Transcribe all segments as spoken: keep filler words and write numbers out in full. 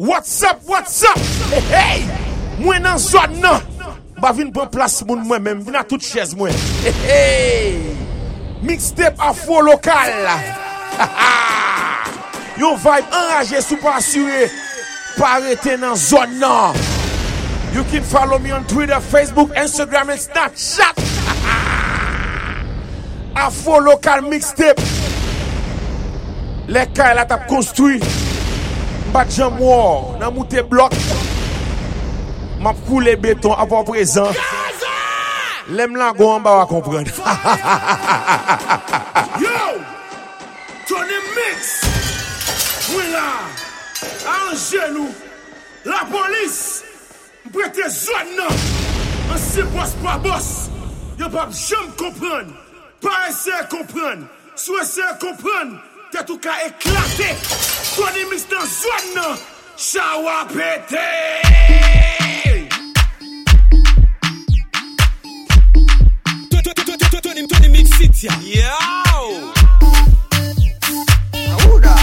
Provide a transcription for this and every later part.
What's up, what's up? Hey, hey. Moi nan zone nan. Ba vin prend place moun moi même, vin à toute chaise moi. Hey, hey. Mixtape afro local. Yo vibe enragé sous pas assuré. Pas arrêter dans zone nan. You can follow me on Twitter, Facebook, Instagram and Snapchat. Afro local mixtape. Les cas la t'a construit. Pas de jambes war, nan mouté bloc. M'a coulé béton avant présent. L'aime la go en bas va comprendre. Yo! Tony Mix! Oui là! Angers nous! La police! Prêtez zone non! On se bosse pas boss! Yo pas jamais comprendre! Pas essayer de comprendre! Soit essayer de comprendre! T'es tout cas éclaté! Tony Mix dans zone non! Chawa pété! Tony, Tony Mix City. Yo! Aouda.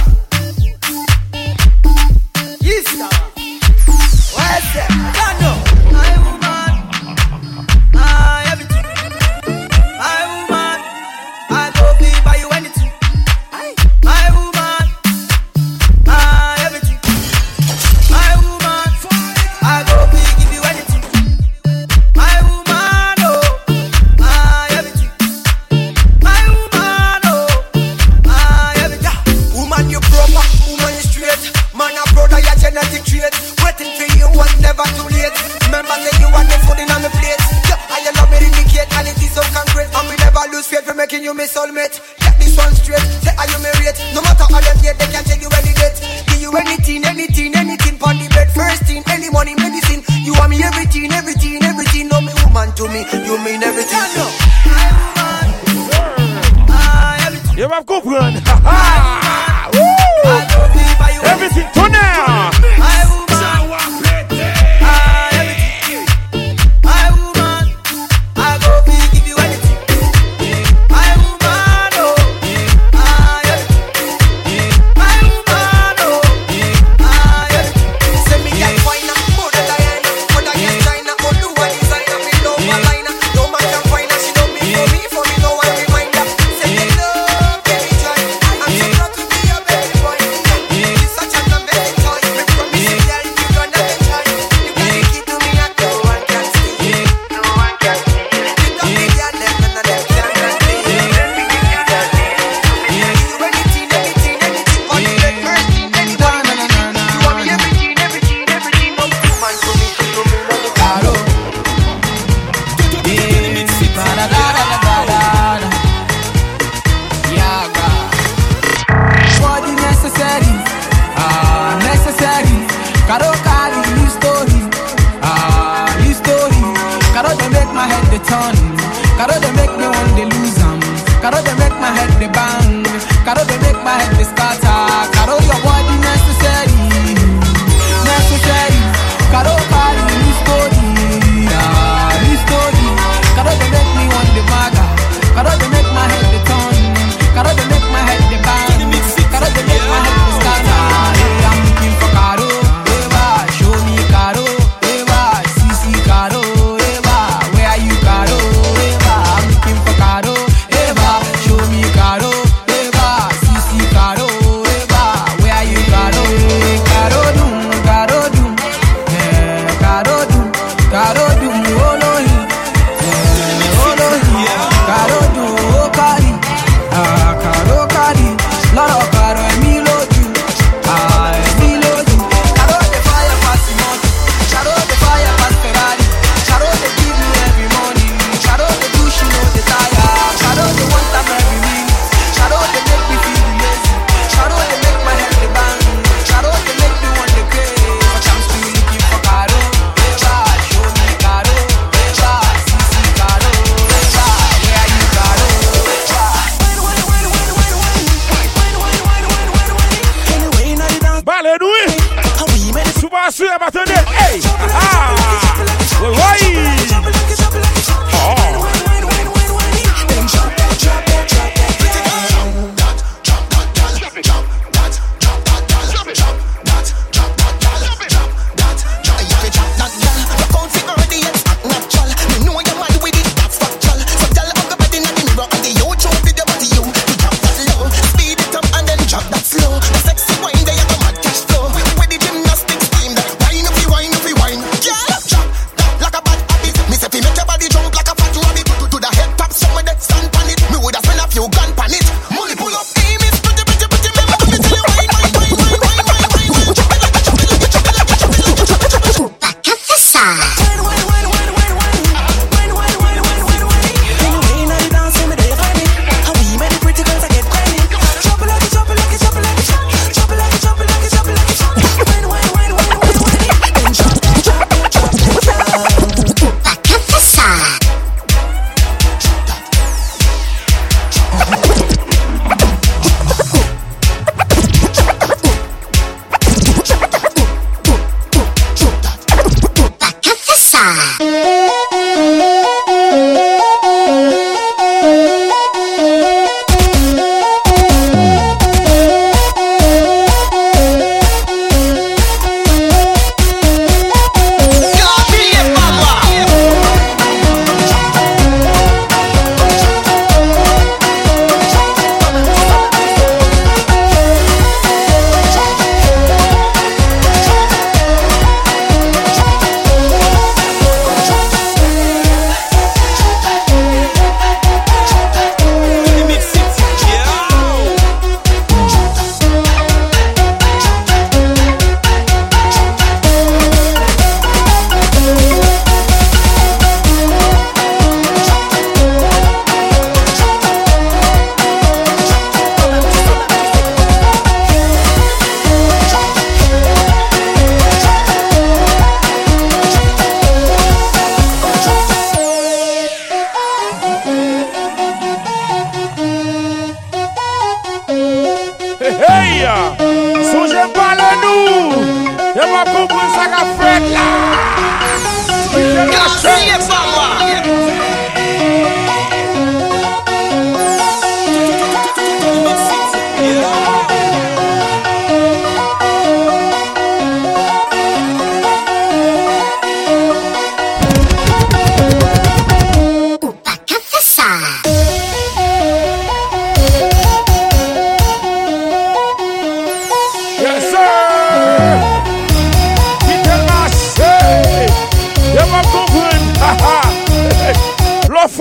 Yes, sir. What's that? Kano. My woman. My everything. My woman. I go be buy you anything. My woman. My everything. My woman. I go be give you anything. My woman. Oh. My everything. My woman. Oh. My everything. Woman, you proper. Woman, you straight. Man, a brother, your genetic trait. Waiting for you was never too late. Remember, say you want the food in on the plate. Yeah, and you love me indicate, and it is so concrete. And we never lose faith for making you my soulmate. Get this one straight. Say, are you married? No matter how them get, they can tell you any date. Give you anything, anything, anything. On the bed, first thing, any money, medicine. You want me everything, everything, everything. No, me woman to me, you mean everything. Yeah, no. My woman, my everything. You have comprendre. I go be by you. Everything turn now. My woman, my everything. My woman, I go be give you anything. My woman, oh, my everything. My woman, oh, my everything. Send me that wine, more than Diana, more than China, more do one designer, me no malina. No man can find her, she don't mean for me, for me no one reminder. Send me love, baby joy. I'm so proud to be your baby boy. It's such an amazing choice. Me promise you, girl, you gonna enjoy. You got the key to me and no one can steal. No one can steal. You don't need your left, none of them can steal. You anything, anything, anything. On the bed, first thing, anyone, anything. You want me everything, everything, everything. No woman to me, to me, no me caro. Tony Mix City. Body necessary, ah necessary. Caro carry new story, ah new story. Caro they make my head the turn, Caro they make me want to lose 'em. Caro they make my head the bang, Caro they make my head the scatter. Caro your body necessary, necessary. Caro carry new story, ah new story. Caro they make me want the maga, Caro they make my head the turn, Caro they make my head the bang. Caro they make my head the scatter. Hey, I'm looking for Caro, Eva, show me Caro, Eva, Sisi Caro, Eva, where are you Caro, Eva, I'm looking for Caro, Eva, show me Caro, Eva, Sisi Caro, Eva, where are you Caro, Caro dum, Caro dum, eh, Caro dum, Caro dum, Olohi, eh, Olohi, Caro dum, Okari, ah, Caro Kari, Lord Caro, Emiloju, ah, Emiloju. Caro the fire pass the money, Caro the fire pass Ferrari, Caro they give me every morning, Caro the do she know the tire, Caro the one time every minute, Caro they make me feel lazy, Caro they make my head the bang, Caro they make me want to crazy, but I'm still looking for Caro, Eva, show me Caro, Eva, Sisi Caro, Eva, where are you Caro, Eva. Balé noué. Souba soué batende. Hey. Ah. Oui, oui. Oh.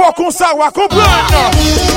bon comme ça, on va comprendre.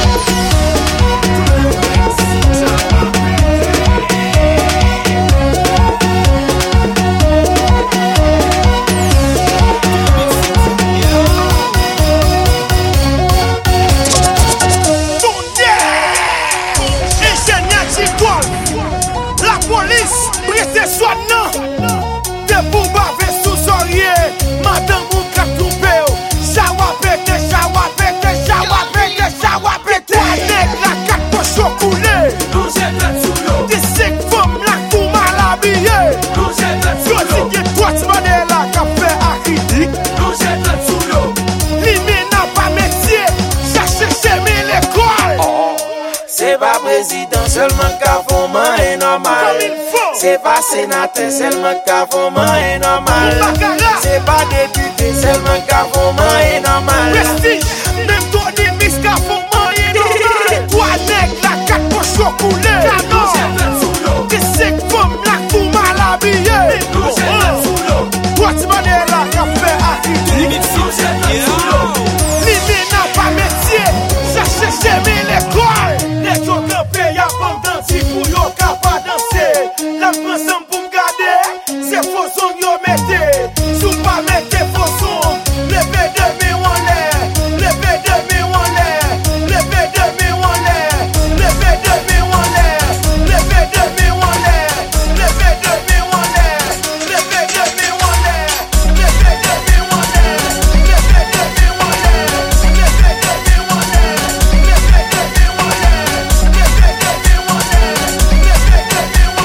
La police, prêtez soin non. Des bombes avec sous-orier, madame ou captoupé. Chawa pété, chawa pété, chawa pété, chawa pété. La carte poche coulée. Nous j'ai fait sous l'eau. Des cinq femmes là tout mal habillées. Nous j'ai fait sous l'eau. Toi, tu toi, tu vas de la café à critique. Nous j'ai fait sous l'eau. Limite n'a pas métier, chercher chez mes l'école. C'est pas président seulement qu'à fond est normal. C'est pas sénateur seulement qu'à fond est normal. C'est pas député seulement qu'à fond est normal. Prestige, même toi des miss qu'à fond est normal. Toi nègre la carte poche coulée. Nous j'ai fait sous l'eau. Des cinq femmes là tout mal habillées. Nous j'ai fait sous l'eau. Toi tu vas de la café à critique. Nous j'ai fait sous l'eau. Limite n'a pas métier, chercher chez mes l'école. Les gens campés y'a pas danser pour yo capable danser. La ensemble pour me garder, c'est faux son yo mettez. Sous pas mettez faux son, levez de mi on l'air, levez de mi on l'air, levez de mi on l'air, levez de mi on l'air, levez de mi on l'air, levez de mi on l'air, levez de mi on l'air, levez de mi on l'air, levez de mi on l'air, levez de mi on l'air, levez de mi on l'air, levez de mi on l'air, levez de mi on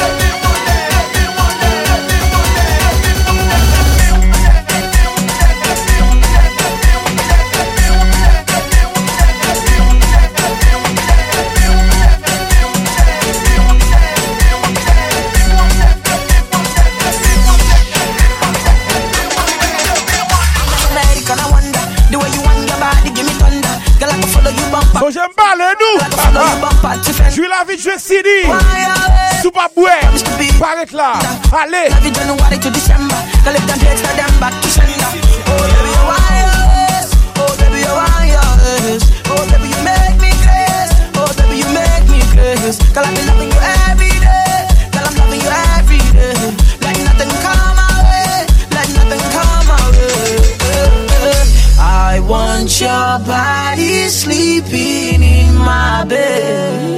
American, I wonder the way you want your body, give me thunder. Girl, I can follow you bumper. So j'aime pas les nous. Follow you bumper to fend. Je suis la vie de jouer C D. Fire, Super boué. Paraît là. Allez. love you January to December. Girl, if them dates for them back to sender. Oh baby, you wires. Oh baby, you wires. Oh baby, you make me crazy. Oh baby, you make me crazy. Girl, I be loving you every day. Girl, I'm loving you every day. Let nothing come my way. Let nothing come my way. I want your body sleeping in my bed.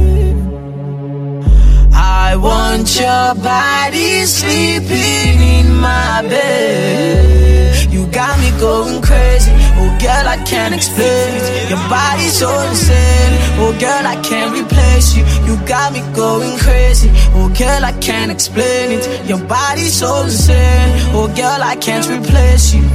I want your body sleeping in my bed. You got me going crazy. Oh girl, I can't explain it. Your body's so insane. Oh girl, I can't replace you. You got me going crazy. Oh girl, I can't explain it. Your body's so insane. Oh girl, I can't replace you.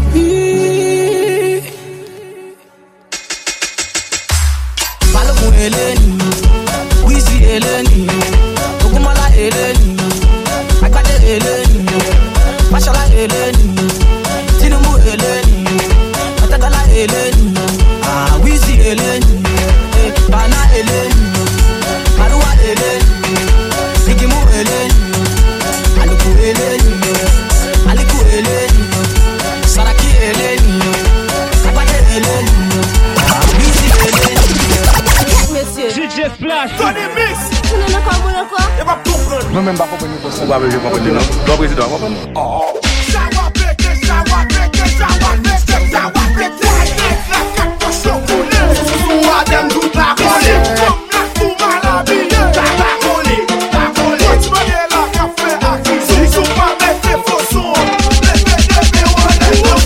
Balogun Eleni, Wizzy Eleni, Ogunmola Eleni, Agbade Eleni, Mashola Eleni, Tinubu Eleni, Matagala Eleni, ah Wizzy Eleni, eh, Bana Eleni, Maruwa Eleni, Igimu Eleni, Aluku Eleni, Aliku Eleni, Saraki Eleni, Agbade Eleni, ah Wizzy Eleni. D J Splash. Tony Mix. Tu ne pas comprendre quoi? Et pas comprendre. Moi même pas comprendre quoi. On va pas comprendre non. Le président comprendre. Oh. Chawa pété, chawa pété, chawa pété, chawa pété. La carte poche coulée. Soit dem tout la coller. Comme la tout mal habillée. La coller, la coller. Tu vas de la café à cuisine. Sous pas mettre faux son. Levez de mi on l'air.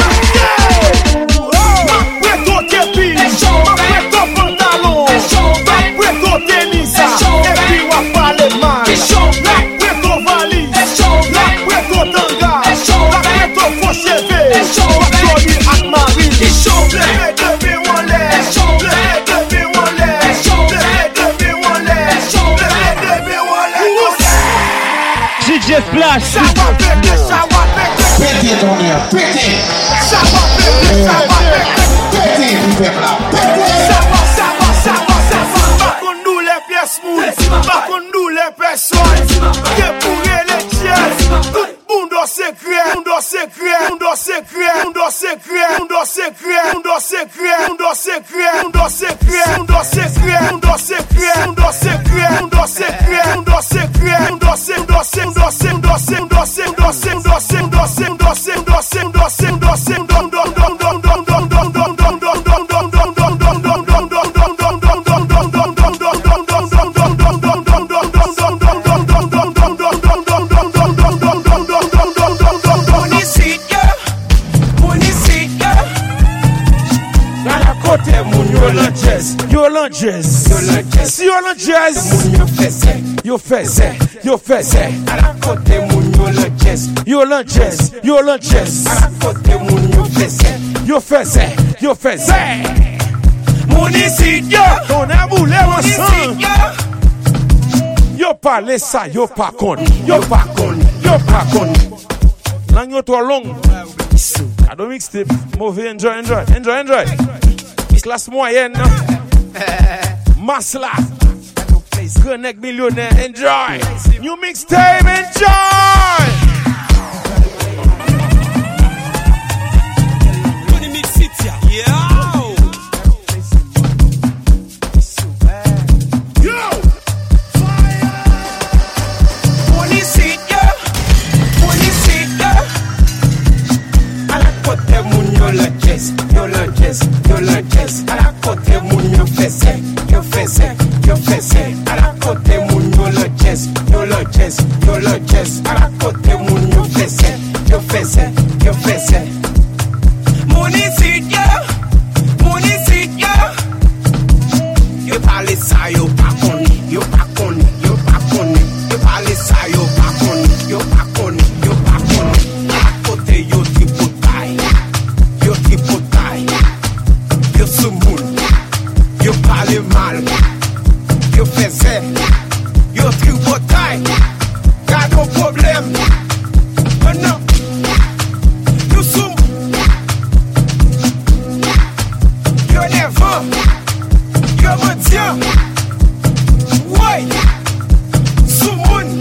Après ton képi, après ton pantalon, après ton tennis, et puis on va parler mal. Après ton valise, après ton tanga, après ton faux cheveux, Tony ak Marie. Levez de mi on l'air, levez de mi on l'air, levez de mi on l'air, levez de mi on l'air. D J Splash. Ça va péter, ça va péter. Pété ton air, pété. Ça va péter, ça va péter. Pété, peuple là, pété. Ça va, ça va, ça va, ça va. Pas qu'on nous les pièces moules, pas qu'on nous les personnes. Que pour les tiers, tout le monde c'est secret, mundo secret, mundo secret, mundo secret, mundo secret, mundo secret, mundo secret, mundo secret, mundo secret, mundo secret, mundo secret, mundo secret, mundo secret, mundo Jazz, si yo lan jazz, yo fese, yo fese. Yo lan jazz, yo lan jazz, yo fese, yo fese. Municipio, on a boulé ensemble. Yo parle ça, yo pas con, yo pas con, yo pas con. Lang yo trop long. I don't mixtape, mauvais, enjoy, enjoy, enjoy, enjoy. Classe moyenne. Masla, Connect Millionaire, enjoy. New mixtape, enjoy. Yo, fire. Money seat, yeah. Money seat, yeah. I like what them on your lunches, your lunches, your lunches. I like what them on your face. Yo fese, yo fese, a la côté moun yo le jazz, yo le jazz, yo le jazz, a la côté moun yo fese, yo fese, yo fese. Municipio, municipio. Yo parle ça, yo pas connu, yo pas connu, yo pas connu. Yo parle ça, yo pas connu, yo pas connu, yo pas connu. A la côté yo tipo taille, yo tipo taille, yo sumoun. Yo parle mal, yo fese, yo tripotaille, y'a no problème. Oh non, yo soum, yo nerveux, yo mendiant, ouais, soumoun.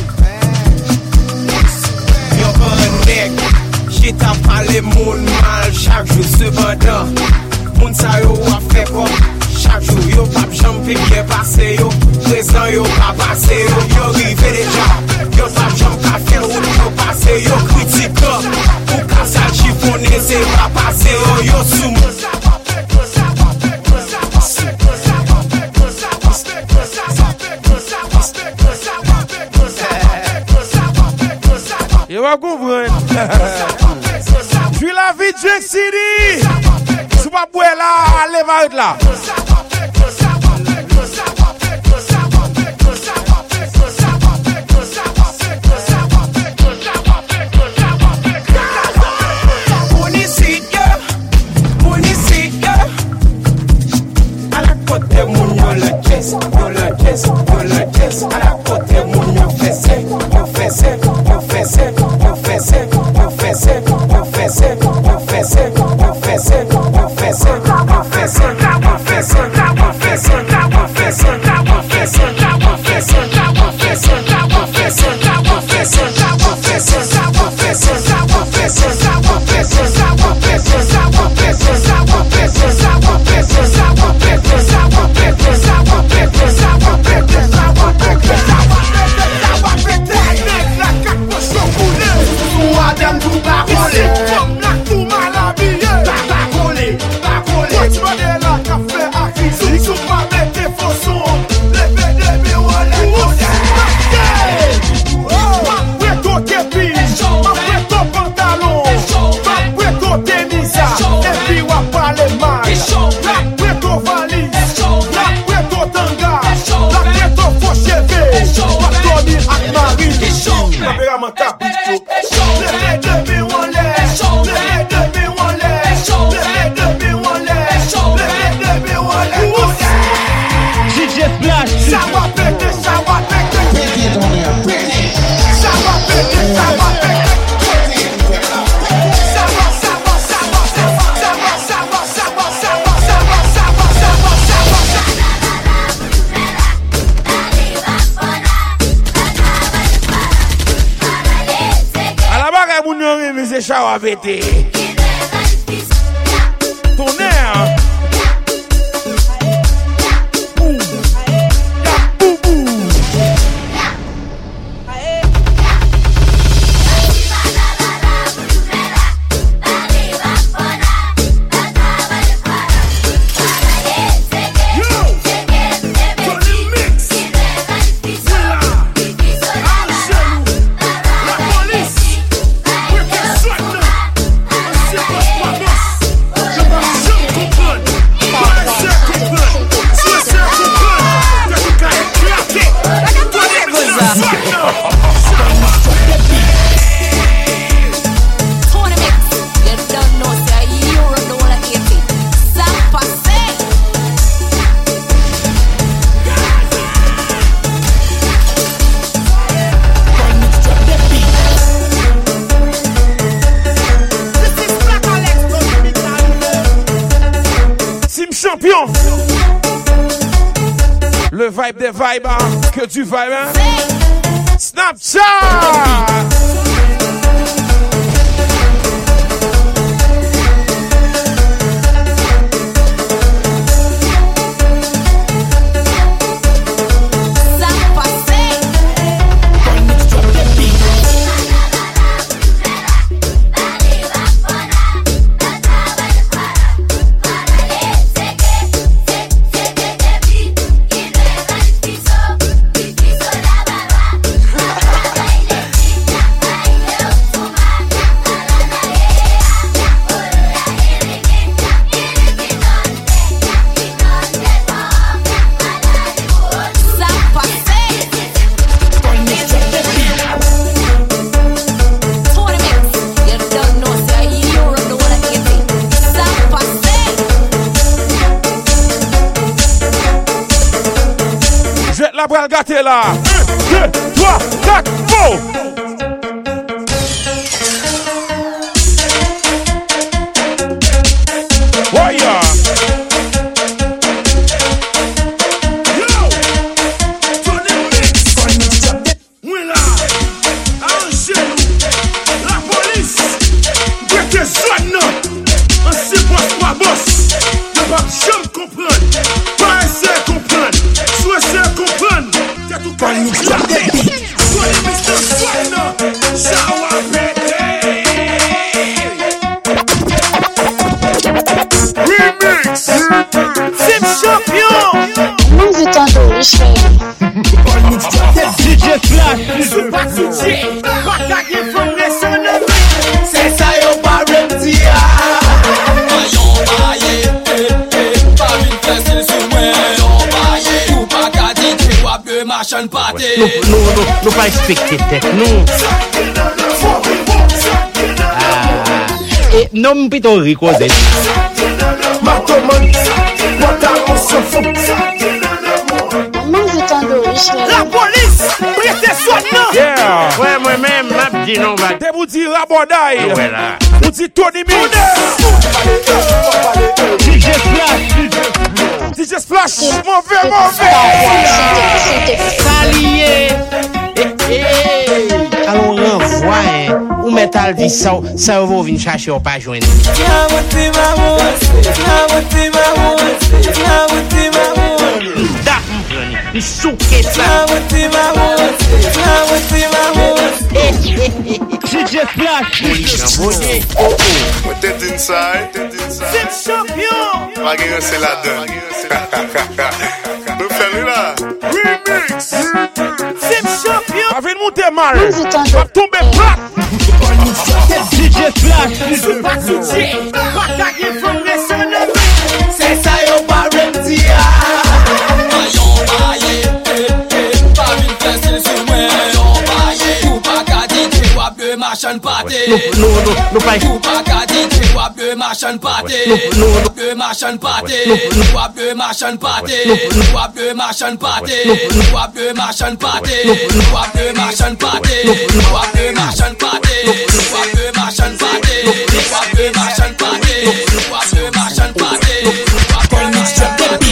Yo un nèg, j'ai ta parlé moun mal chaque jour cependant. Moun sa yo a fait quoi? Chaque jour, yo pap champi bien passé, yo présent, yo pas passé, yo yo rive déjà, yo pap champ café, yo yo passé, yo critique, ou cassage chiffonné, c'est pas passé, yo yo soum. Yo va comprendre. Puis la vie de Drink City, c'est pas pour là, allez va là. bagay moun yon reme se chawa vete. Tonnerre. Le vibe des vibes, hein? Que du vibe, hein? Snapchat! La bral gâté là. un, deux, trois, quatre, go! Oh yeah! Yo! Tony Mix! Willa! Angelo! La police! Brete zone non! On se passe pas boss! Ne pas jamais comprendre! Pas essayer comprendre! Soit essayer comprendre! T'as tout qu'à y claquer! Tony Mix de zone non! Shower pété! Remix! Sim champion! Music on the machine. D J Flash. Super D J! Bataille from the sun! C'est ça yo pas repti ah. Ayon baye, eh eh, pas vite facile sur moi. Ayon baye, ou pas qu'à dire que wap de machin pâté. Non, non, non, non pas expecter tête, non. Ah, et non plutôt ricoser. Music on the machine. La police! Prêtez soin non! Yeah! Ouais, moi-même, m'a dit non, va. Dès vous dire rabodaille! Voilà. Vous dites Tony Mix! D J Flash. D J Splash! Mauvais, mauvais! Salié. Eh, eh. Alors, on renvoie, hein. Ou métal dit ça, ça va venir chercher au pas joindre. Il souquait ça. D J Flash. Tête inside, tête inside. Sim champion! Malgré c'est la donne. Nous faisons là. Remix. Sim champion! Avec monter mal! Music on Va the tomber plat! D J Flash. Super D J! Bataille from the sun! C'est ça yo pas repti ah. Ayon baye, eh eh, pas vite facile sur moi. Ayon baye, ou pas qu'à dire que wap de machin pâté. Non, non, non, non pas Ou pas qu'à dire que wap de machin pâté. Non, non, non. De machin pâté. Non, non. Wap de machin pâté. Non, non. Wap de machin pâté. Non, non. Wap de machin pâté. Non, non. Wap de machin pâté. Non, non. Wap de machin pâté. Wap de machin pâté. Wap de machin pâté. Wap de machin pâté. Wap de machin pâté.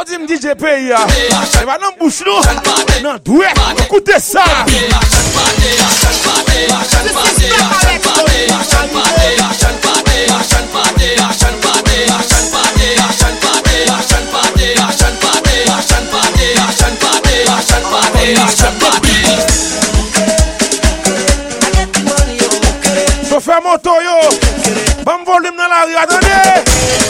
dit me D J Pays. C'est pas dans bouche nous. Non, doué. Écoutez ça. So fais mon toyo. Bon volume dans la rue, attendez.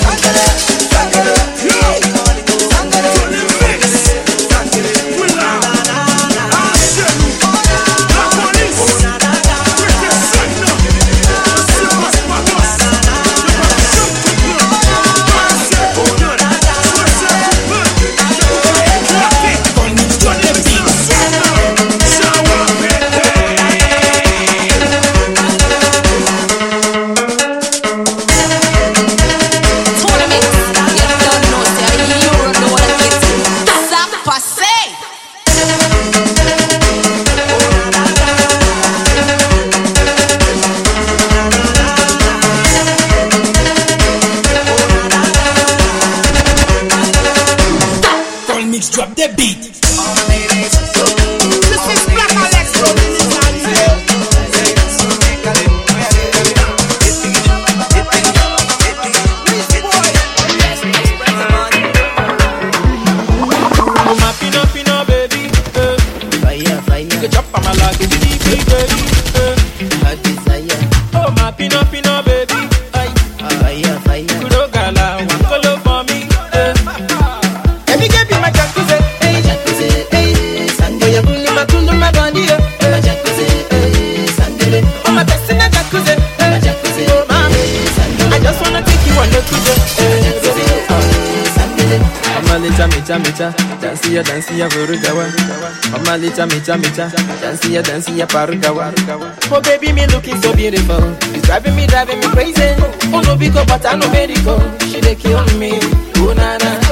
Drop the beat. Micha micha, dance ya dance ya vurugawa. Mama licha micha micha, dance ya dance ya parugawa. Oh baby, me looking so beautiful. It's driving me, driving me crazy. Oh no biko, but I no medical. She dey kill me. Oh na na.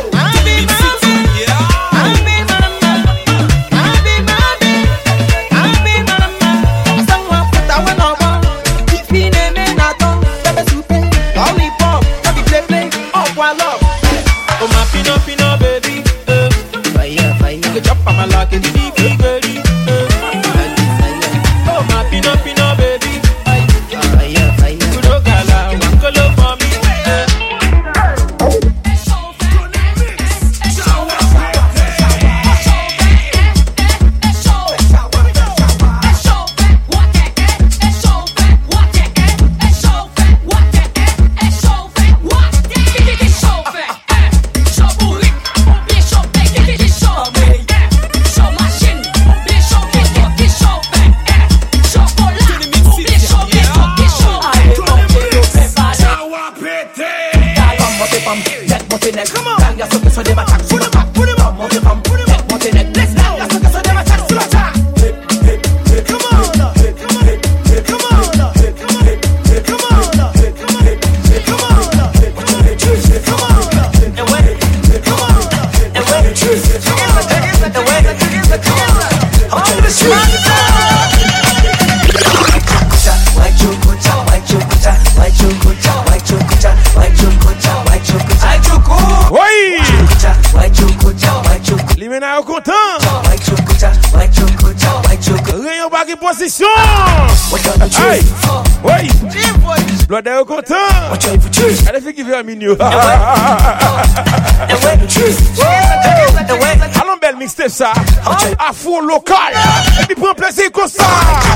Position. Hey, oui. Blood est content. Elle fait qui veut un mignon. Allons belle mixtape ça. À fond local. Et puis prends plaisir comme ça.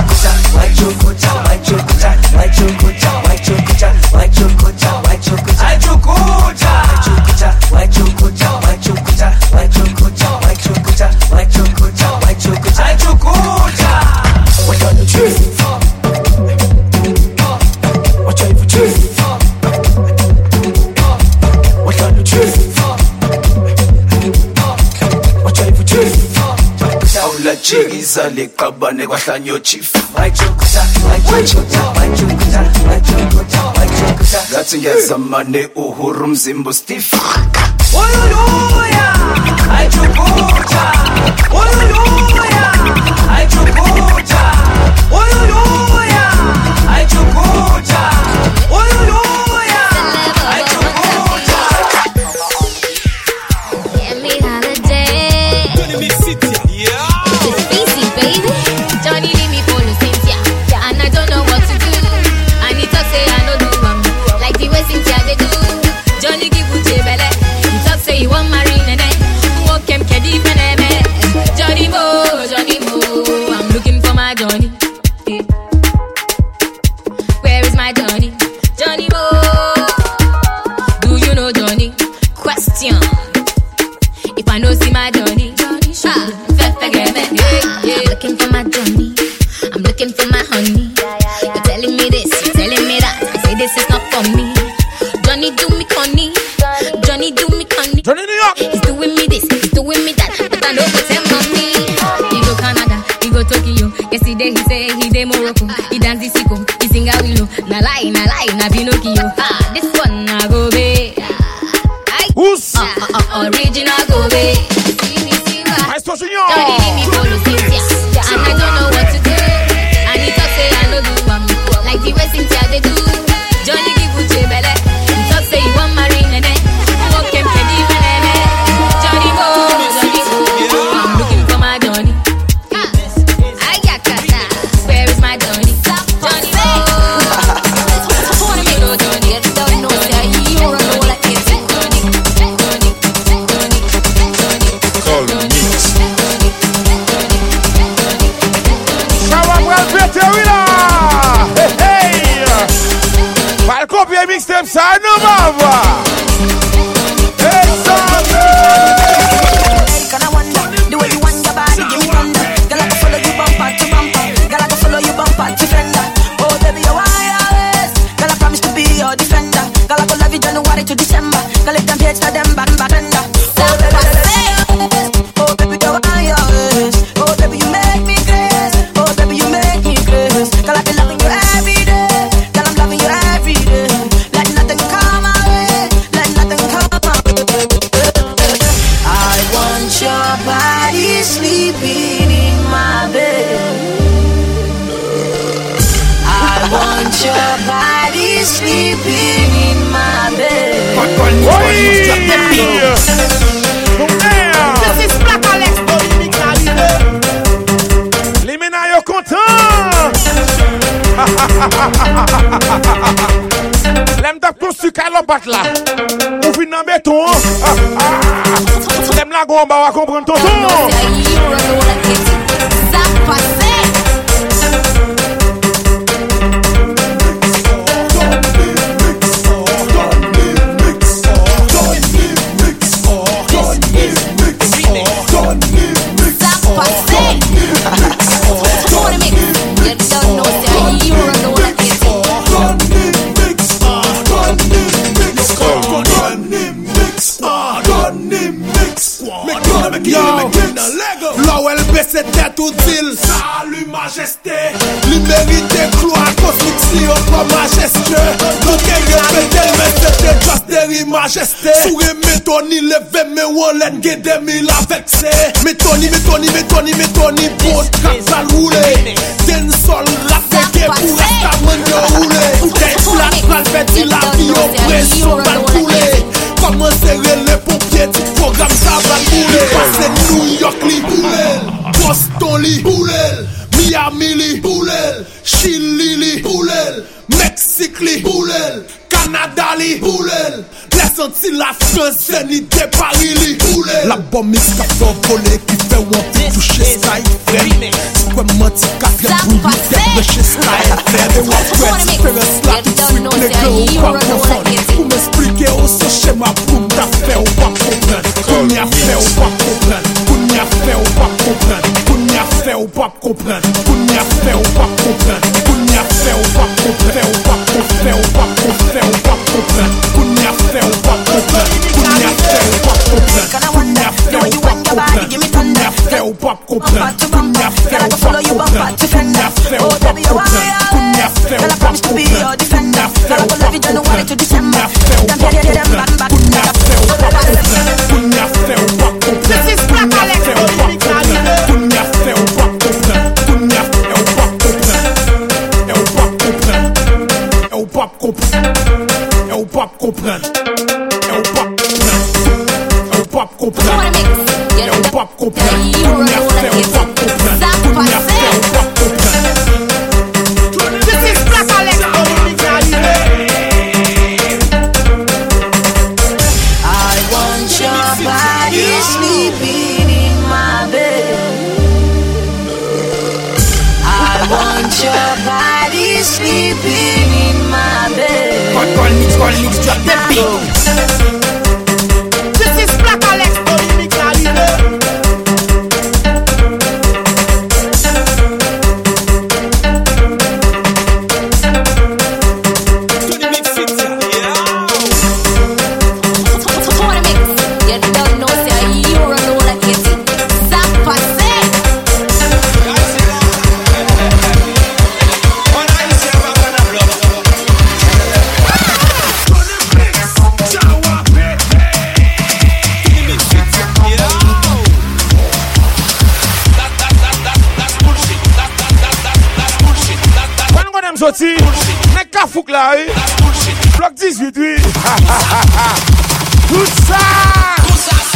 Chigiza le kabane kwahlanya chief. Ngathi ngiyazamane uhuru mzimbo stiff. Hallelujah, ayichukucha. Hallelujah, ayichukucha. Hallelujah, ayichukucha. Hallelujah, ayichukucha. he say he de Morocco. He dance the sicko, he sing a willow. Na lie, na lie, na Pinocchio. Ah, this one na go be. Who's uh, uh, uh, original go be? Maestro Junior. Don't give me follow Cynthia, and I don't know what to do. And he talk say I no do um, like the way Cynthia they do. Johnny give Uche belle. He talk say he want marry nene. Walk him can be nene. Johnny go, Johnny go. I'm looking for my Johnny. I got kata. Where is my Johnny? Johnny go. You know Johnny, you don't know that you run all like it's Johnny. Johnny, Johnny, Johnny. Call me. Shower well better winner. Hey hey. Val copy a mixtape side no mava. Hey son. Can I wonder the way you want your body give me thunder. Girl I can follow you bumper to bumper. Girl I can follow you bumper to fender. Oh baby you wireless. Girl I promise to be your defender. Girl I can love you January to December. Girl if them hate for them back back tender. Oh baby oh baby you wireless. Oh baby you make me crazy. Oh baby you make me crazy. Girl I be loving you every day. Girl I'm loving you every day. Let nothing come my way. Let nothing come my way. I want your body sleeping in my bed. I want your body sleeping in my bed. This is Black Alex. Les ménailles contents. L'aime d'ap construit calobat là. Ou fin nan béton. L'aime la gomba va comprendre ton ton. Ça passe. L'O L B c'était tout deal. Salut majesté. Li mérite gloire cosmique si on comme majestueux. Donc il répétait mais c'était just des majesté. Souris métoni levé mais on l'aide guédé mille avec c'est. Métoni métoni métoni métoni pour capsal roulé. Den sol la féqué pour rester man roulé. Des flat pral fait la vie au pression va couler. Comment serrer les pompiers du programme ça va couler. Passe New York li boulel, Boston li boulel, Miami li boulel, Chili li boulel, Mexique li boulel, Canada li boulel. Les Antilles la France ni de Paris li boulel. La bombe mix qu'a fait voler qui fait one toucher style frère. Tu peux mentir qu'a fait bouillir tête chez style frère. Et one friend fait le slap tout suite les gars ou pas confondre. Pour m'expliquer au ce schéma pour t'a fait ou pas comprendre. Qu'on y a fait ou pas comprendre. Qu'on y a fait ou pas comprendre. Qu'on y a fait ou pas comprendre. Qu'on y a fait ou pas comprendre. Qu'on y a fait ou pas comprendre. Ou pas comprendre. Ou pas comprendre. Ou pas comprendre. Qu'on y a fait ou pas comprendre. Qu'on y a fait ou pas comprendre. Qu'on y a fait ou pas comprendre. Qu'on y a fait ou pas comprendre. Qu'on y a fait ou pas comprendre. Qu'on y a fait ou pas comprendre. Qu'on y a fait ou pas comprendre. Qu'on y a fait ou pas comprendre. Qu'on y a fait ou pas comprendre. Qu'on y a fait ou pas comprendre. Qu'on y a fait ou pas comprendre. This is Black Alex. Qu'on y a fait ou pas comprendre. Qu'on y a fait ou pas comprendre. Et ou pas comprendre. Et ou pas comprendre. Et ou pas comprendre. Et ou pas comprendre. Et ou pas comprendre. Et ou pas comprendre. Qu'on y a fait ou pas comprendre. Qu'on y a fait ou pas comprendre. This is Black Alex. I want your body sleeping in my bed. I want your body sleeping in my bed. Call mix, call mix, drop the beat. This is Black Alex. sorti. N'est qu'à fouque là, oui. Bloc dix-huit, oui. Tout ça. Tout ça, c'est.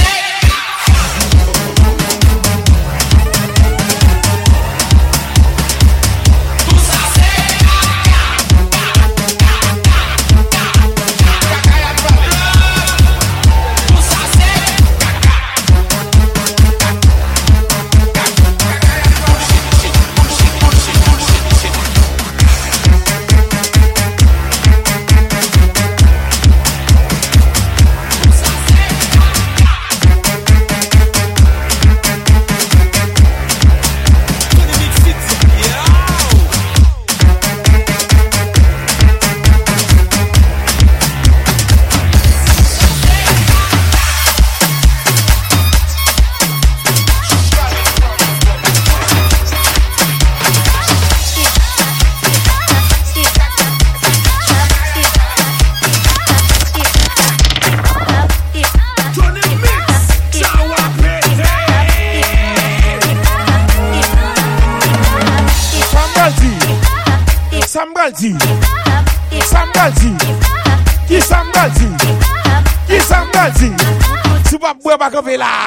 Sambaldi, Sambaldi, qui Sambaldi, qui Sambaldi, tu vas boire pas comme là.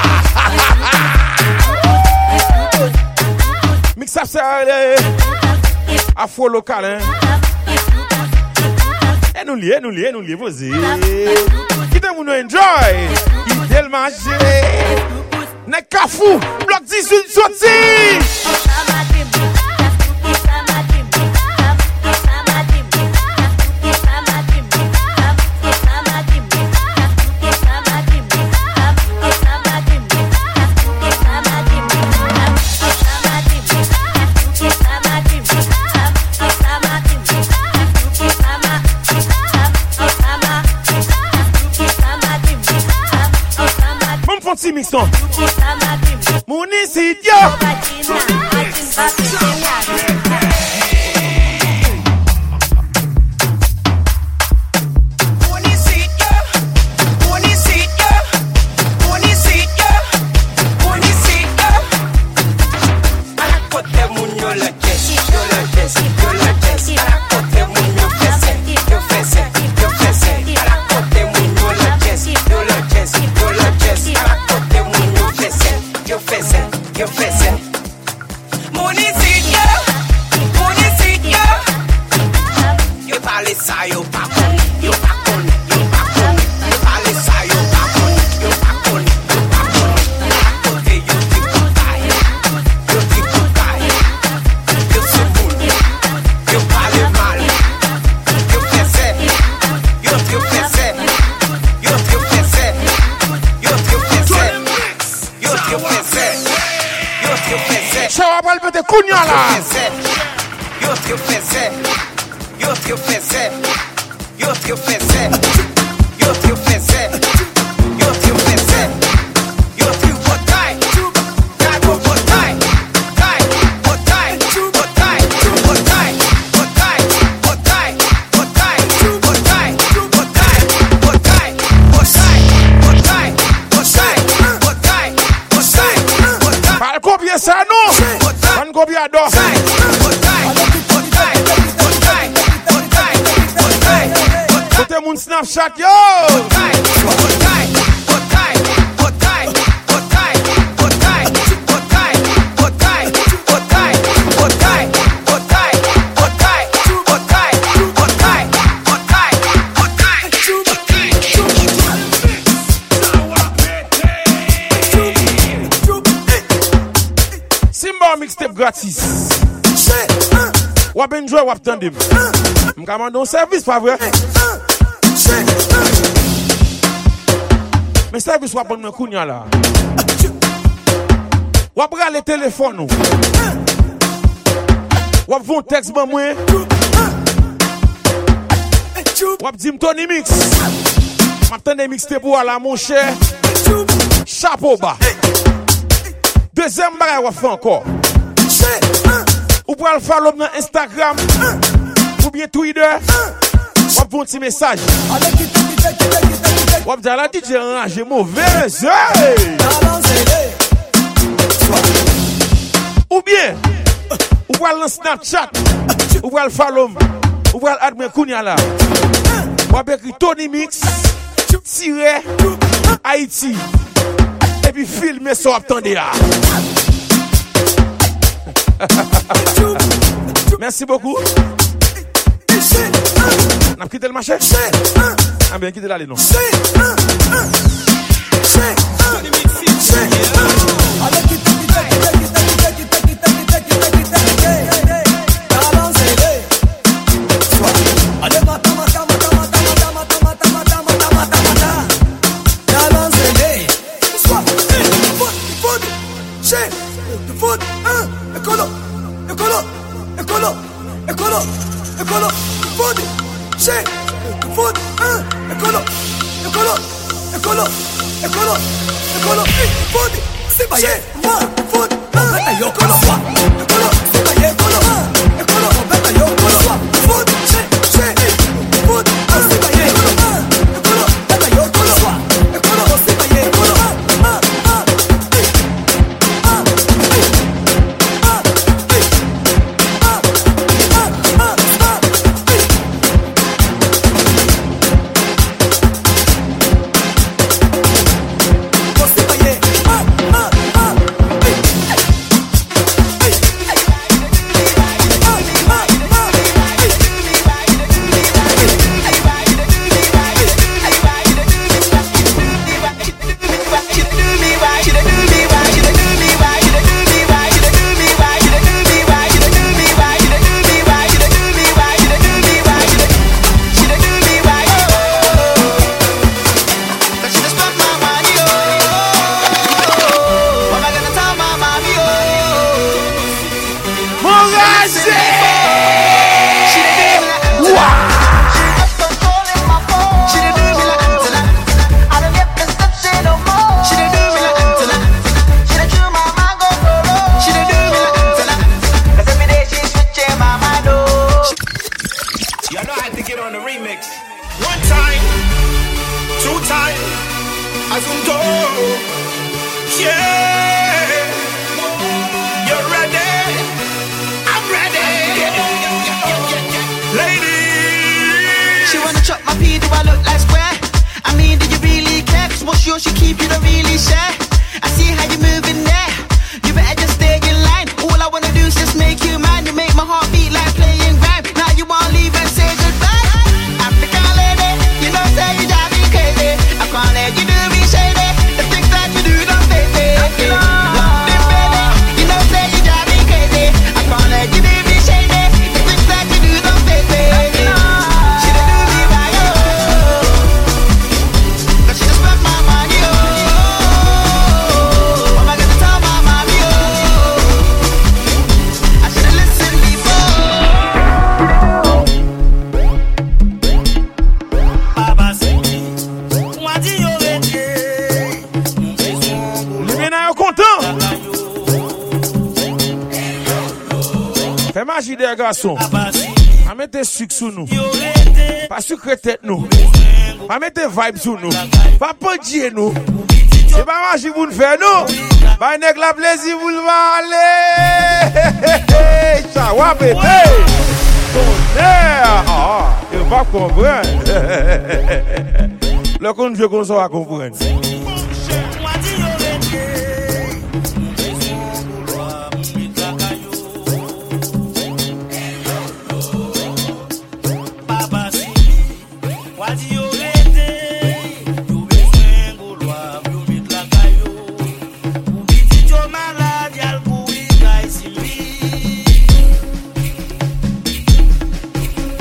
Mix up ça, afro local, hein. Et nous liés, nous liés, nous liés, vous y. Qui te nous enjoy, qui te le manger. N'est qu'à fou, bloc dix-huit sorti. Petit mixon. Municidio. Snapchat, yo! Simba mixtape gratis. Wap enjoy, wap tandem. M'commande un service, pas vrai? Mais service wap bon me kounya la. Wap bra le téléphone. Wap von texte ban moi. Wap dim Tony Mix. M'attendez mixte pour la mon cher. Chapeau bas. Deuxième bagay wap fait encore. Ou pour le follow dans Instagram ou bien Twitter. Wap von petit message. Wap dire la D J range mauvais. Ou bien ou Ou voit le Snapchat, ou voit le follow, ou voit l'admin Kounia là. Ou écrit Tony Mix, tiré Haïti. Et puis filmer ça, attendez là. Merci beaucoup. On a quitté le marché? Ah bien, quittez l'allée, non? Garçon, pas mettre sucre sur nous, pas sucre tête nous, pas mettre vibe sur nous, pas pendier nous. C'est pas marcher pour nous faire nous. Pas nèg la plaisir vous le aller. Ciao bébé. Tonnerre. Ah, il va comprendre. Le compte vieux qu'on va comprendre.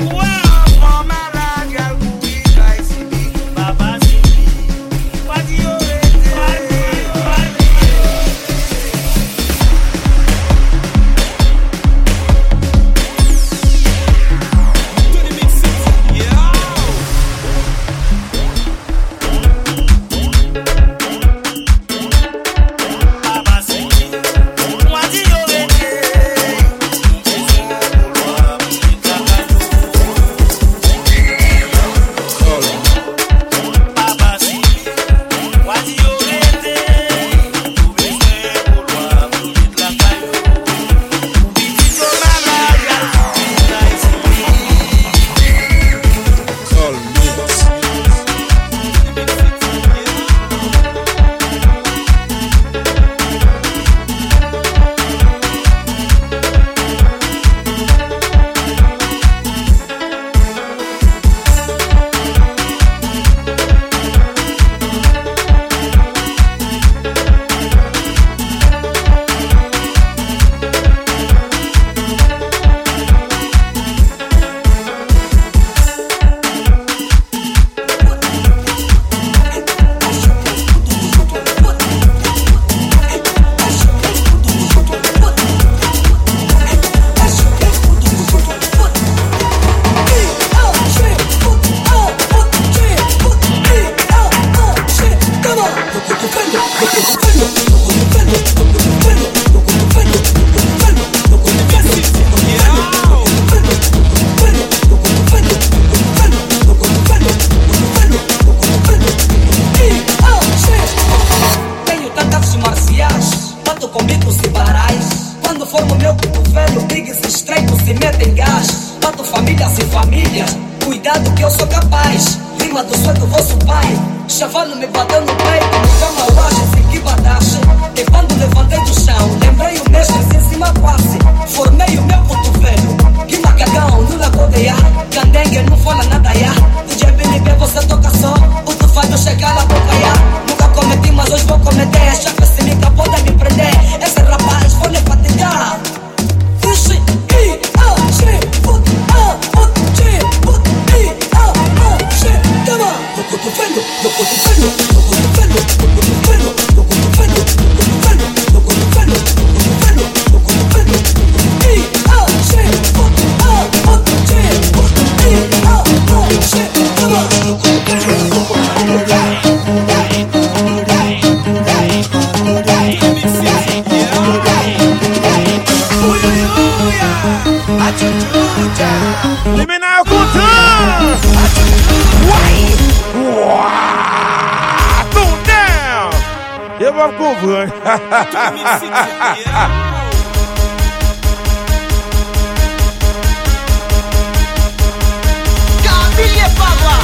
What do you cimento em gás. Mato famílias e famílias. Cuidado que eu sou capaz. Lima do sonho do vosso pai. Chavalo me bateu no peito. No cama eu acho, fiquei badache. E quando levantei do chão, lembrei o mestre em cima quase. Formei o meu cotovelo. Que macagão, no lagodeia. Candengue não fala nada ya. O D J B você toca só. O tu faz eu chegar na boca ya. Nunca cometi, mas hoje vou cometer. Chefe se me pode me prender. Esse rapaz vou lhe fatigar. Vixe, i, a, g, put, a, put, g, put, i, a, a, g. Tama, no cotovelo, no cotovelo, no cotovelo, no cotovelo, no cotovelo, no cotovelo, no cotovelo, no cotovelo, no cotovelo. I, a, g, put, a, put, g, put, i, a, a, g. Tama, no cotovelo, no cotovelo. Liminal Couture! Uai! Uai! Tone down! Eu vou cover. Camille Pava!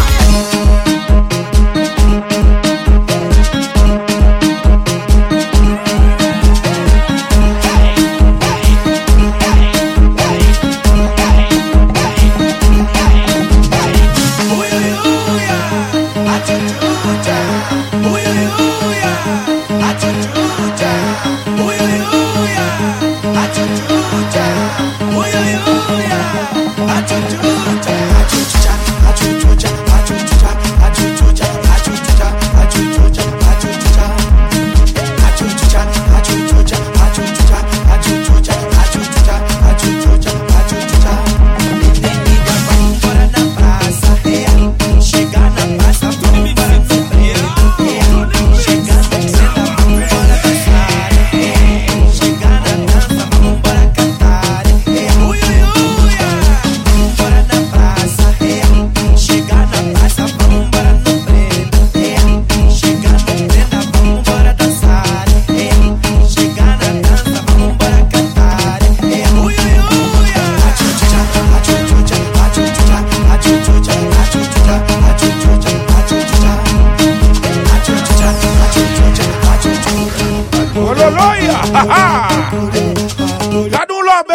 Cadou l'obé!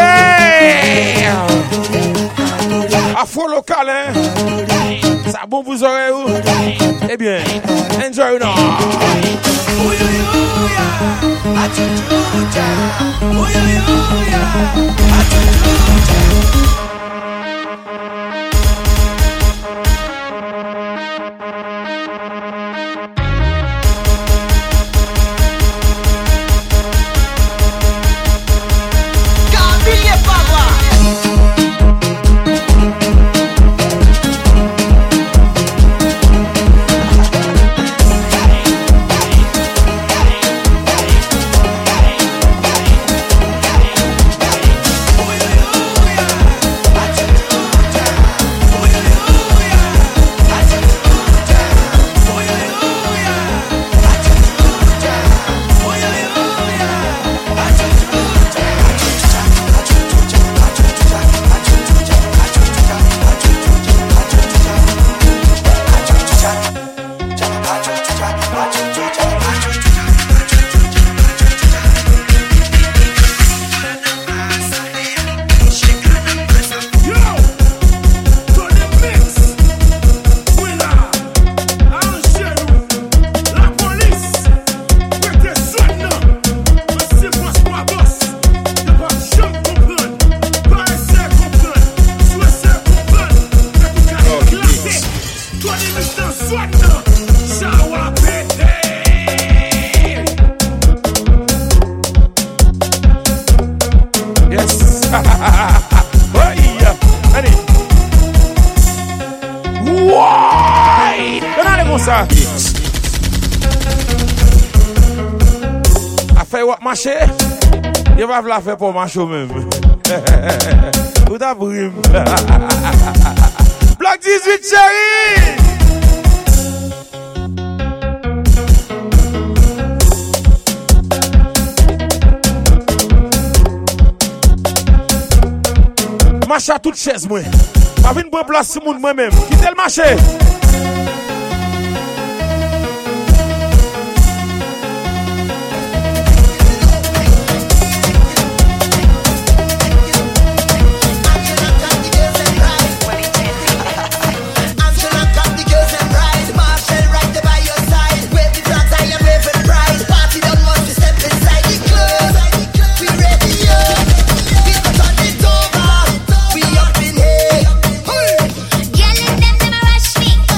Afro local, hein? Ça bon vous aurez où? Eh bien, enjoy now! Marché, il va la faire pour marcher même. Ou d'abrim. Bloc dix-huit, chérie. Marche à toute chaise, moi. Pas venir prendre place sur monde moi-même. Quittez le marché. Girl, them them a rush me.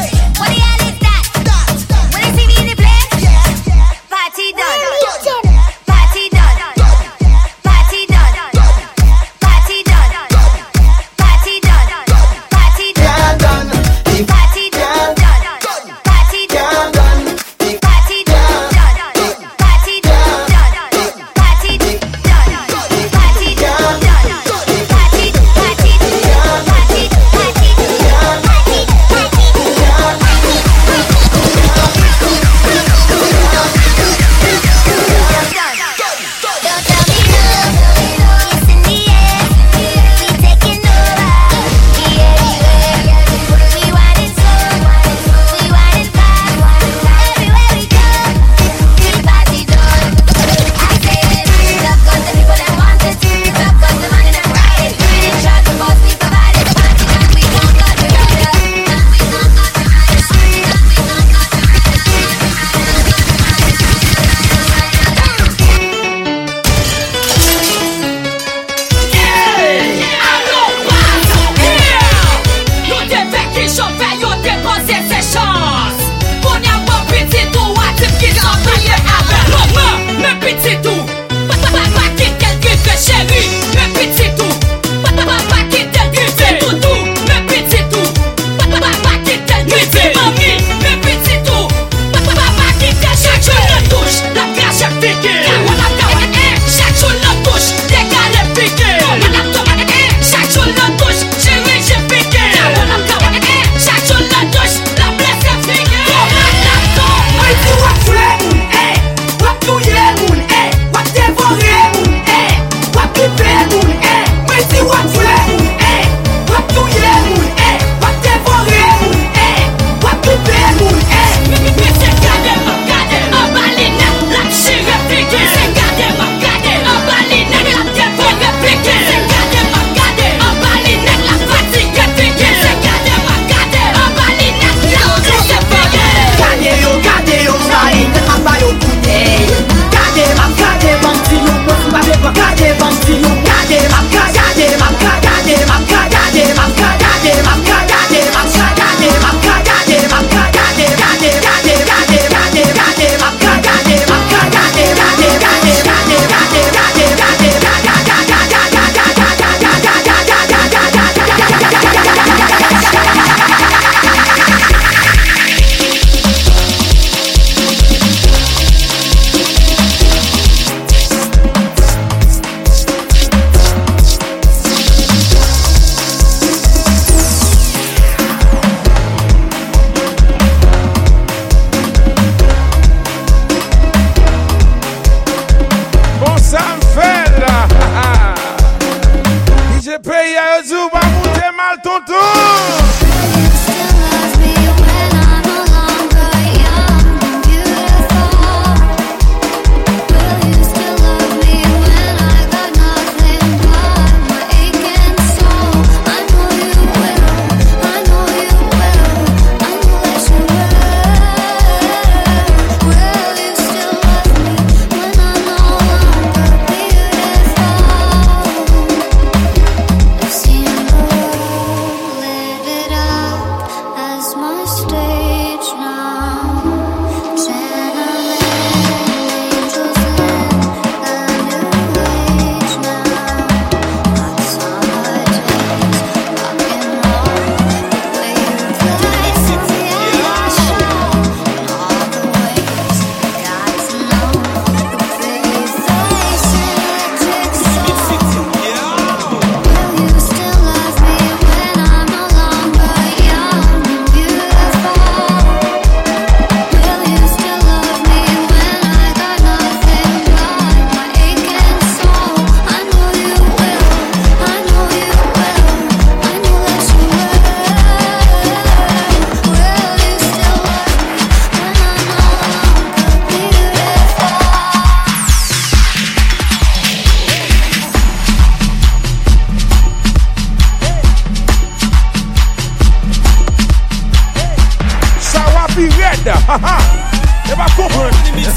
You va comprendre.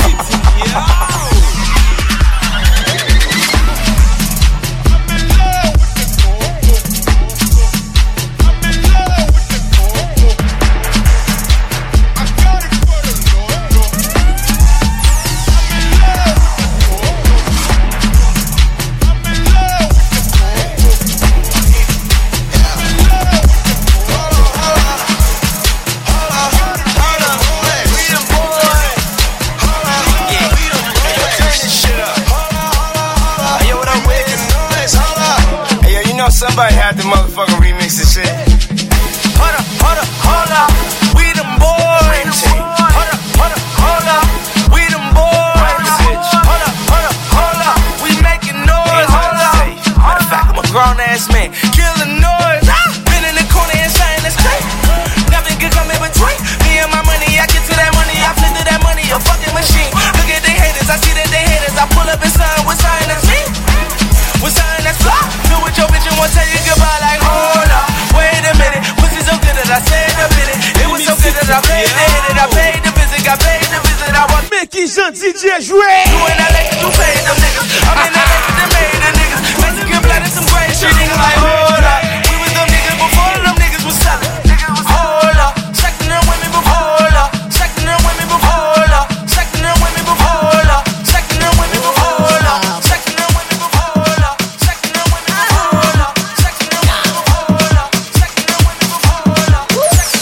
Somebody had to motherfucking remix this shit. Hold up, hold up, hold up. We them boys. Hold up, hold up, hold up. We them boys. Hold up, hold up, hold up. We making noise. Hold up. Matter of fact, I'm a grown ass man. Killing noise. Been in the corner and saying it's straight. Nothing can come in between me and my money. I get to that money. I flip to that money. A fucking machine. Look at they haters. I see that they haters. I pull up and sign with sign that's me. With sign that's fly. Feel with your bitch and won't tell you goodbye like hold up. Wait a minute. Pussy so good that I said a minute. It was so good that I paid the hit it. I paid the visit. I paid the visit. I want Mais qui gentil D J jouer. You in L A, you pay them niggas. I'm in L A, they made the niggas. Mexican blood and some great shit. Niggas like hold up. We was them niggas before them niggas was selling. Hold up. Checking them women before. Hold up. Checking them women before. Hold up. Checking them women before. Hold up. Checking them women before. Hold up. Checking them women before. Hold up. Checking them women before. Hold up. Checking them women before. Hold up. Checking them women before. Hold up.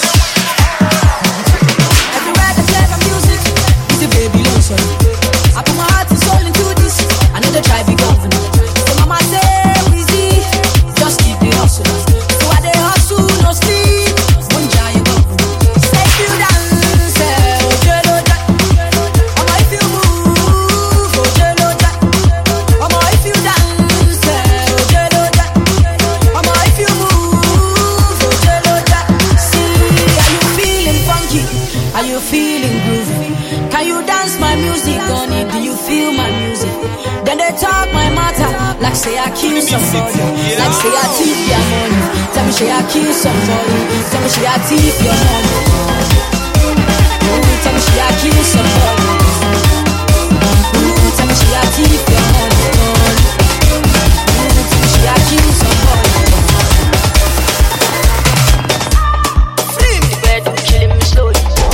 Everywhere they play my music, it's a baby lotion. I put my heart and soul into this. I know they try be governor. So mama say easy, just keep the hustle. So I they hustle, no sleep. One giant governor. Say if you dance, oh jello jack. Mama if you move, oh jello jack. Mama if you dance, oh jello jack. Mama if you move, oh jello jack. See, are you feeling funky? Are you feeling groovy? Can you dance my music on it? Do you feel my music? Then they talk my matter like say I kill somebody, like say I thief your money. Tell me say I kill somebody, tell me say I thief your money. Ooh, tell me say I kill somebody. Ooh, tell me say I thief your money. Ooh, tell me say I kill somebody. Free me, bed, I'm killing me slowly.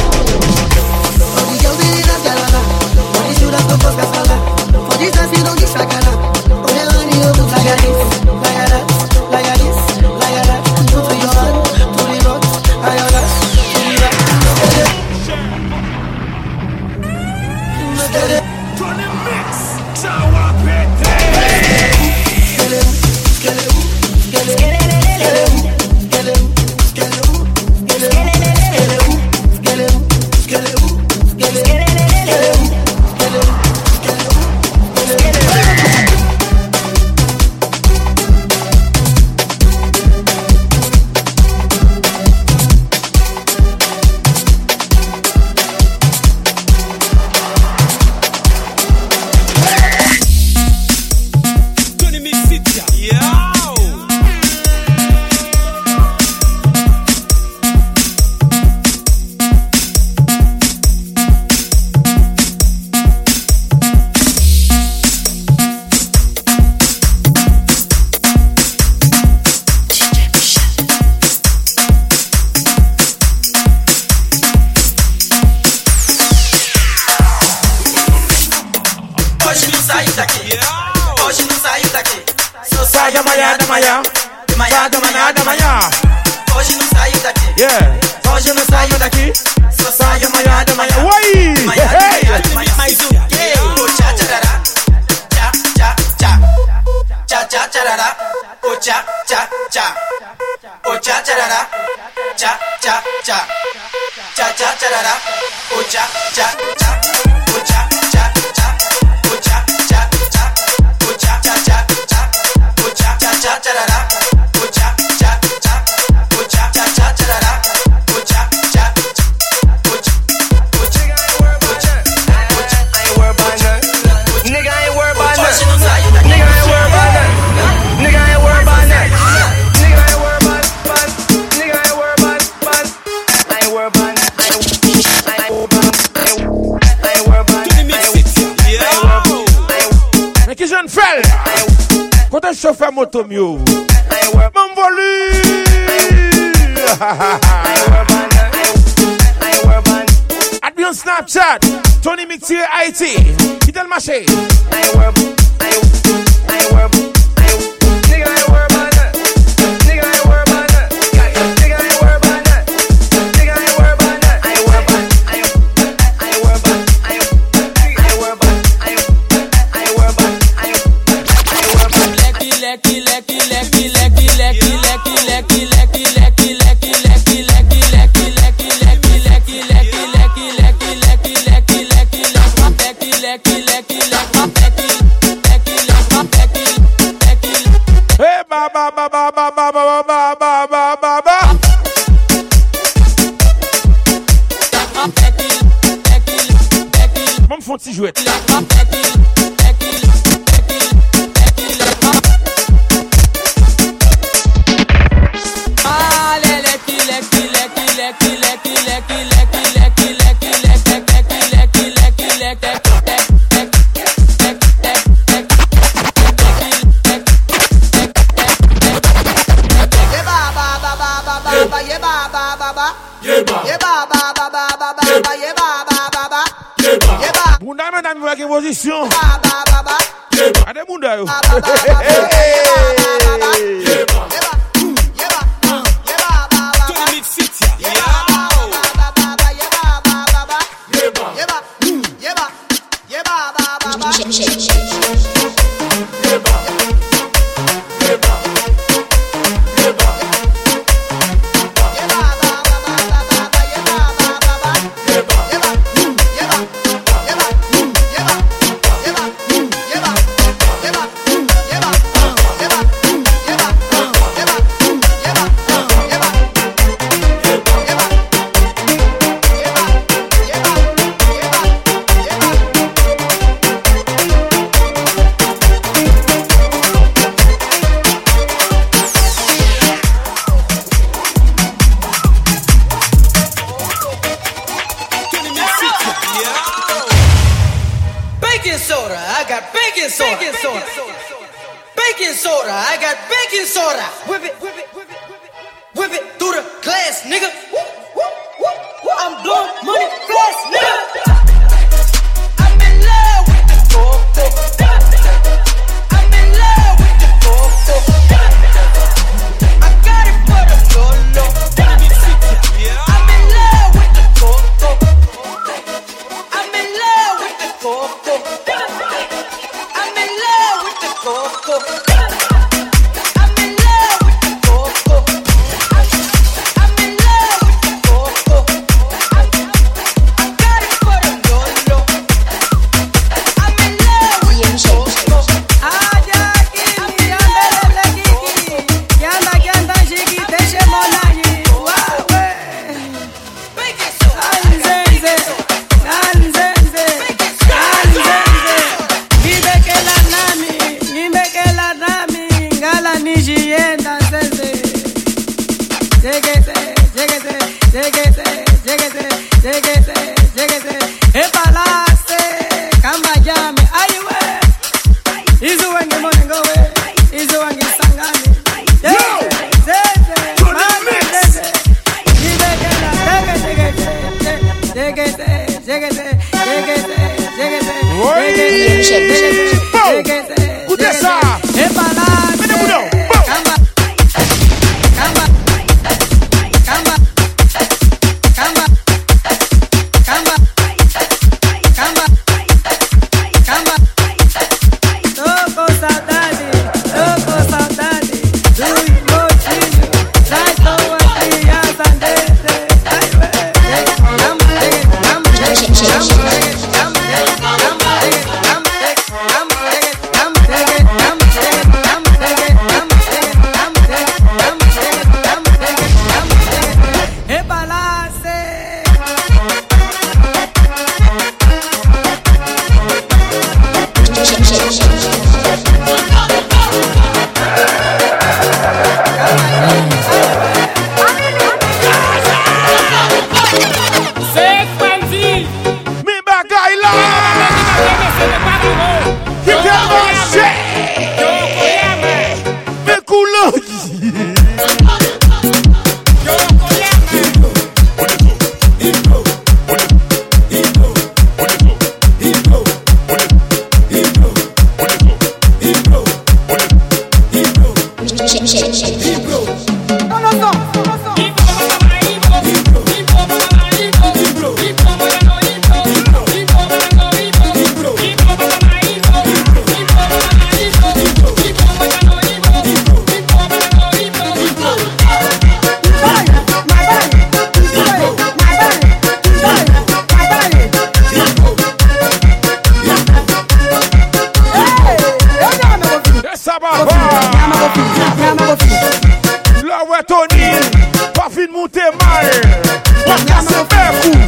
Yeah. Hoje não saio daqui. Só saio amanhã da manhã. Oi! Mais um quê? O tchá tcharará. Tchá, tchá, tchá. Tchá, tchá, tcharará. O tchá, tchá, tchá. O tchá tcharará. Tchá, tchá, tchá. Tchá, tchá, tcharará. O tchá, tchá, tchá. O tchá, tchá, tchá. O tchá, tchá, tchá. O tchá, tchá, tchá, tchá. O tchá, tchá, tchá, tcharará. O tchá, tchá, tchá. O tchá, tchá, tchá, tcharará. O tchá, tchá, tchá. O tchá, o tchá, o tchá, o tchá. I ain't worried about none. Nigga, I ain't worried about none. Nigga, I ain't worried about none. Nigga, I ain't worried about none. Nigga, I ain't worried about none. Nigga, I ain't worried about none. I ain't worried about none. I ain't worried about none. chauffeur moto mieux. Mon volume. Add me on Snapchat. Tony Mix here, I T. Quitte le marché. Mon font petit jouet. Position. Allez, Munda. ouais, Tony. Pas fin de monter mal. On va casser un coup.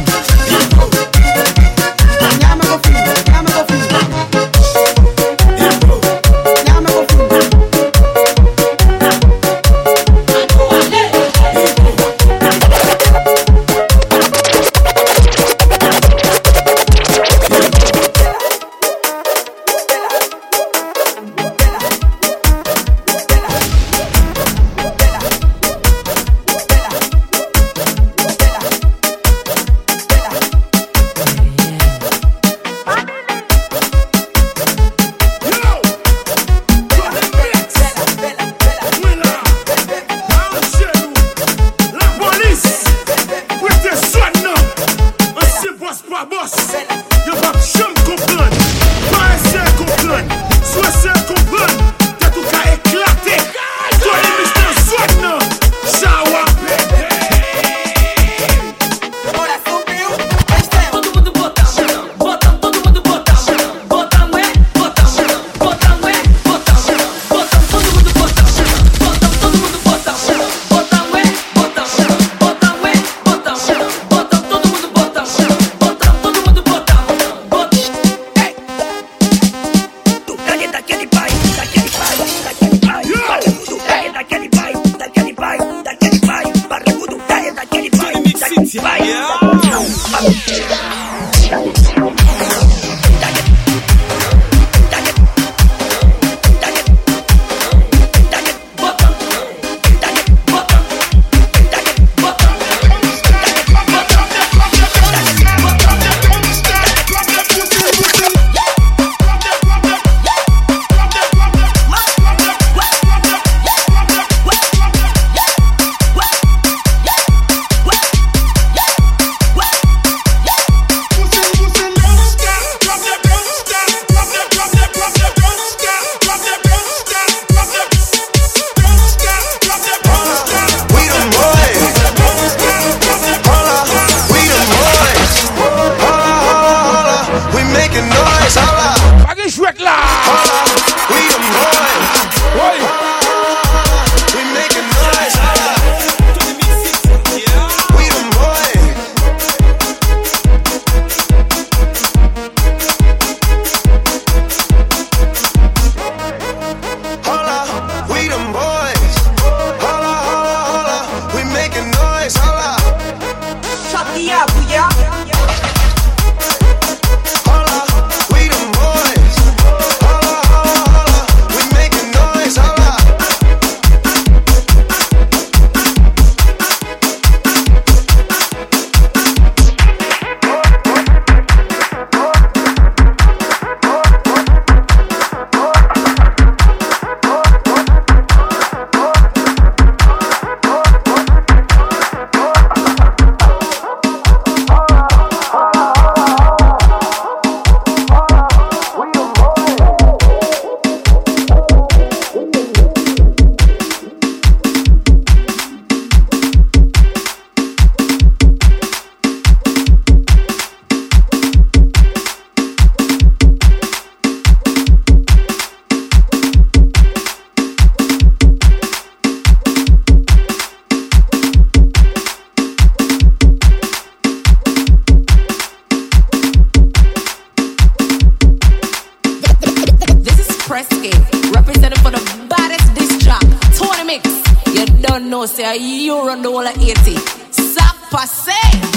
know, say you run the whole of eighty. Sac passe.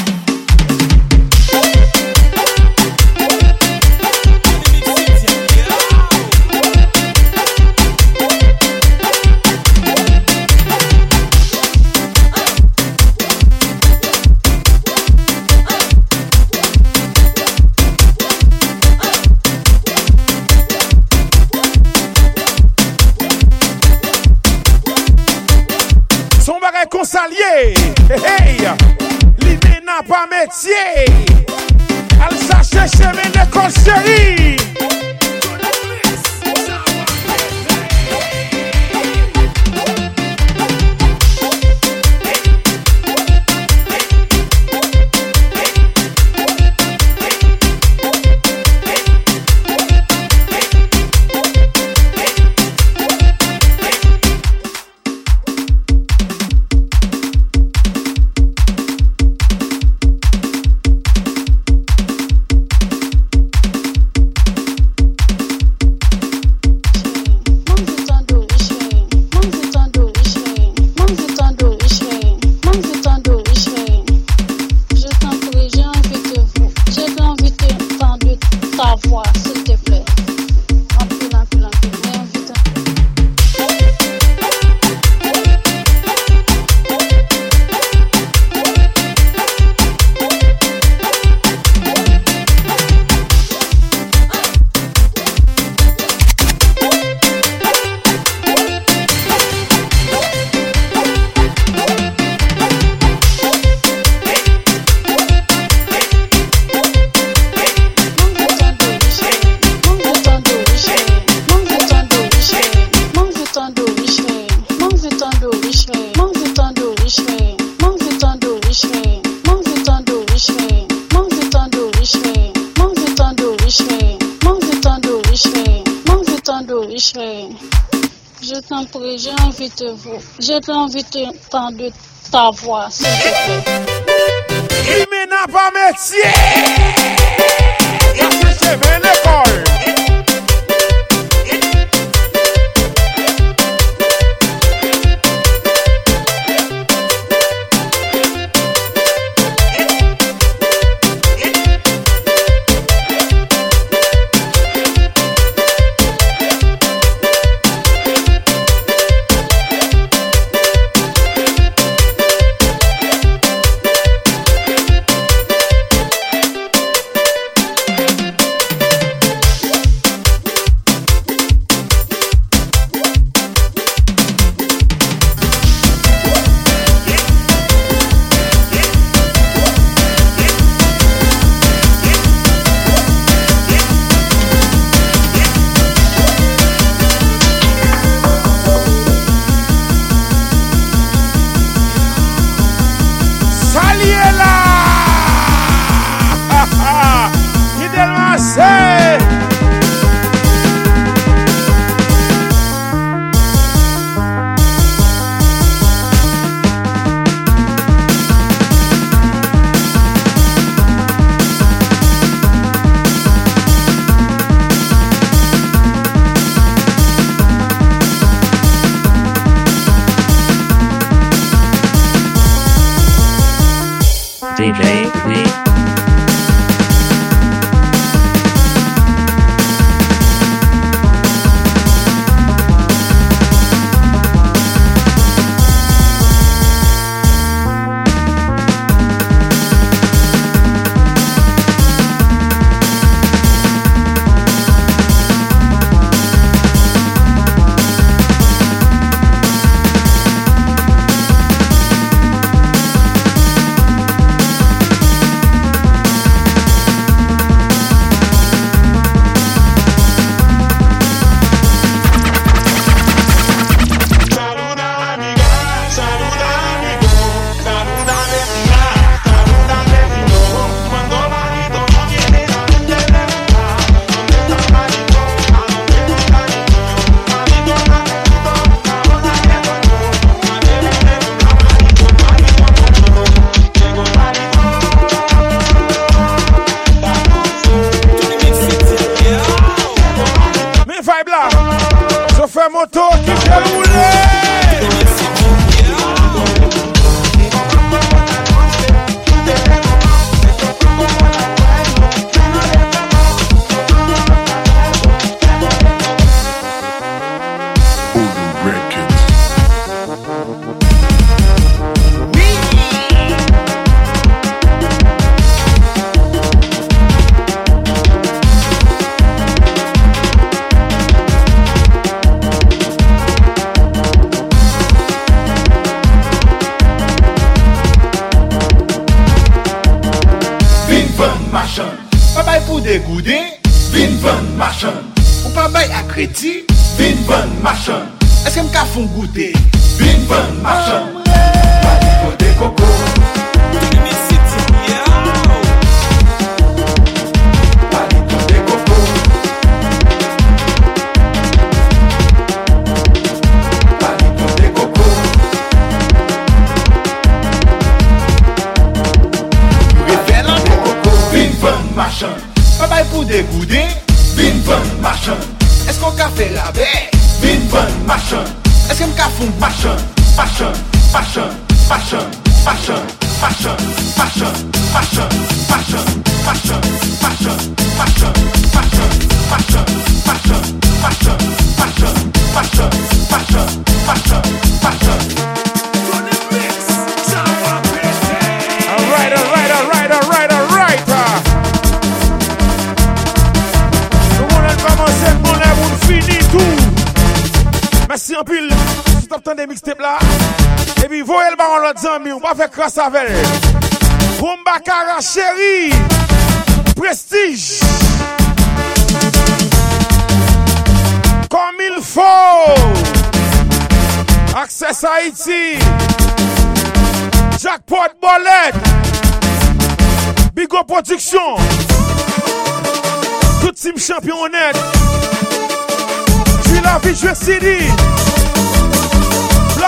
Consalier, hey, hey, l'idée n'a pas métier. Elle s'achète chemin de conseiller. d'entrer, j'ai envie de vous. J'ai envie d'entendre ta voix, s'il te plaît. Il n'a pas métier. C'est bien l'école. D J V. Moto qui fait rouler. Dégoudé, vin van machin. Ou pas bail à crédit, vin van machin. Est-ce que m'ka font goûter? Vin van machin. Palito de coco. Palito de coco. Palito de coco. Révélant de coco, vin van machin. Pas pour dégoûter, vin van machin. Est-ce qu'on a fait la baie? Vin van machin. Est-ce qu'on a fait machin? Machin, machin, machin, machin, machin, machin, machin, machin, machin, machin, machin, machin, machin, machin, machin, machin, machin, machin, machin, machin. Alright, alright, alright, alright, alright. Commencer mon amour fini tout. Merci en pile. Si tu obtenu des mixtapes là. Et puis voyez le baron l'autre zami. On va faire crasse avec. Rumba Kara chérie. Prestige. Comme il faut. Access Haïti. Jackpot Bollet. Bigo Production. Tout team champion honnête. Je suis la vie, je suis C D.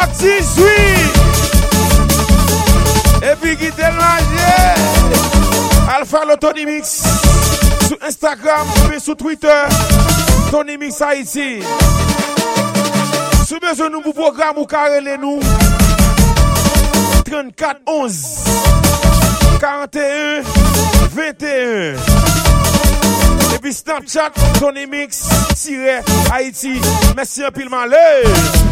dix-huit. Et puis qui t'est mangé. Alpha le Tony Mix. Sur Instagram, mais sur Twitter. Tony Mix Haïti. Si besoin de nous pour programme ou carrelez nous. trente-quatre onze quarante et un vingt et un. Et puis Snapchat, Tony Mix, Haïti. Merci un pile malheur.